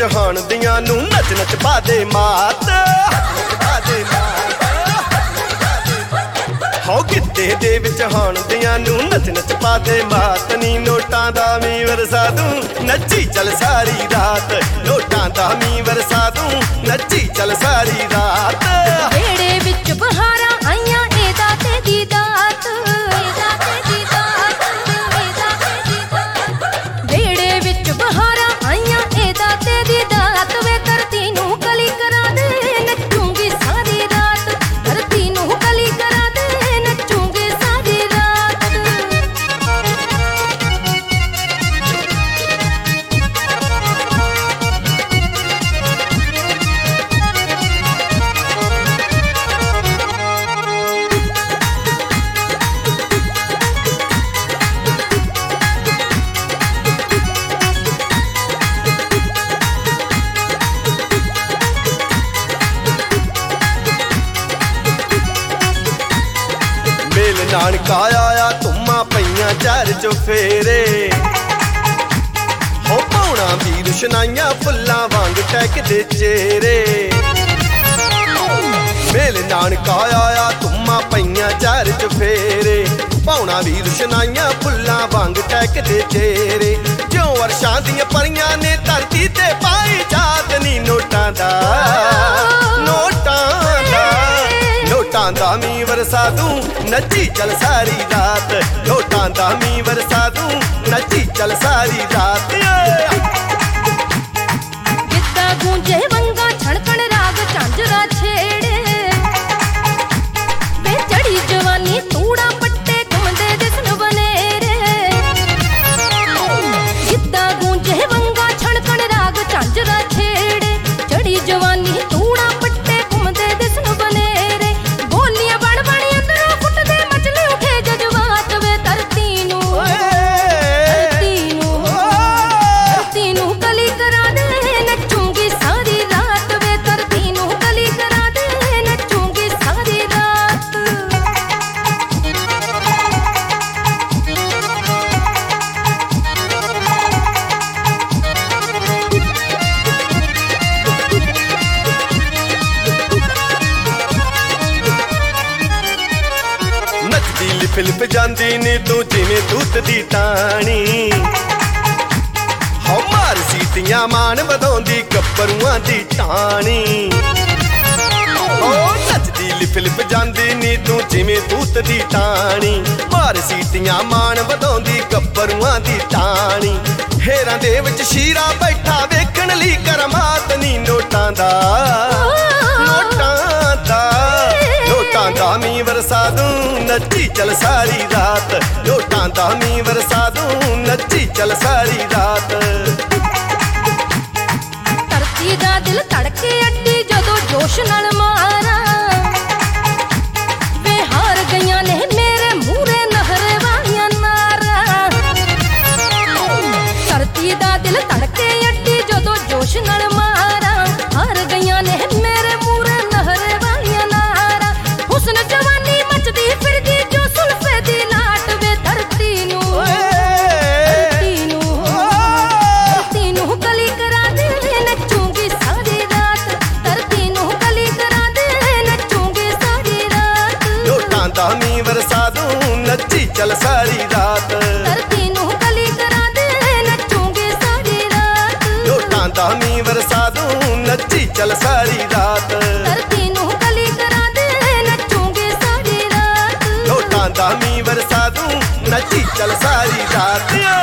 हाण दियां नूं नच नच पा दे मात। हो गिद्दे दे विच हाण दियां नूं नच नच पा दे मात। नी नोटां दा मी वरसा दूं नच्ची चल सारी रात। नोटां दा मी वरसा दूं नच्ची चल सारी रात। वेड़े विच बहारां आईयां एदा ते दी दात। वेड़े विच बहारां आईयां एदा ते दी दात। वे धरती नूं कली करा दे नचूंगी सारी रात। धरती नूं कली करा दे नचूंगी सारी रात। मेल नानका आया धुम्मा पईयां चार चुफेरे। हो पौना भी रुशनाइयां फुल्लां वांग टहकदे चेहरे। मेल नानका आया धुम्मा पईयां चार चुफेरे। पौना भी रुशनाइयां फुल्लां वांग टहकदे चेहरे। ज्यों वर्षां दियां परियां ने धरती ते पाई जात। नी नोटां दा नोटां दा मी वरसा दूं नच्ची चल सारी रात। नोटां दा मी वरसा दूं नच्ची चल सारी रात। गिद्दा गूंजे वंगा छड़कण राग झांझरा छेड़े। वे चढ़ी जवानी तूड़ा पट्टे घुमदे दिसन बनेरे। गिद्दा गूंजे वंगा छड़कण राग झांझरा छेड़े। चढ़ी जवानी तूड़ा पट्टे घुमदे दिसन बनेरे। बोलियां बण बण अंदरों फुटदे मचले उठे जज्बात। वे धरती नूं कली करा दे नचूंगी सारी रात। वे धरती नूं कली करा दे नचूंगी सारी रात। नचदी लिप लिप जांदी नी तू जिवें दूत दी टाणी। हो मार सीटियां मान वधाउंदी गब्बरूआं दी टाणी। हो नचदी लिप लिप जांदी नी तू जिवें दूत दी टाणी। मार सीटियां मान वधाउंदी गब्बरूआं दी टाणी। हेरां दे विच शीरा बैठा वेखण लई करमात। नी नोटां दा मी वरसा दूं नच्ची चल सारी रात। नोटां दा मी वरसा दूं नच्ची चल सारी रात। धरती दा दिल धड़के अड्डी जदों जोश नाल मारा। वे हार गईयां ने मेरे मूरे नहरे वालियां नारा। धरती दा दिल धड़के अड्डी जदों जोश नाल मारा। हार गईयां ने मेरे मूरे नहरे वालियां नारा। हुस्न जवानी मचदी फिरदी जो सुल्फे दी लाट। वे धरती नूं कली करा दे नचूंगी सारी रात। धरती नूं कली करा दे नचूंगी सारी रात। नोटां दा मी वरसा दूं नच्ची चल सारी रात। धरती नूं कली करा दे नचूंगी सारी रात। नोटां दा मी वरसा दूं नच्ची चल सारी रात। धरती नूं कली करा दे नचूंगी सारी रात। नोटां दा मी वरसा दूं नच्ची चल सारी रात।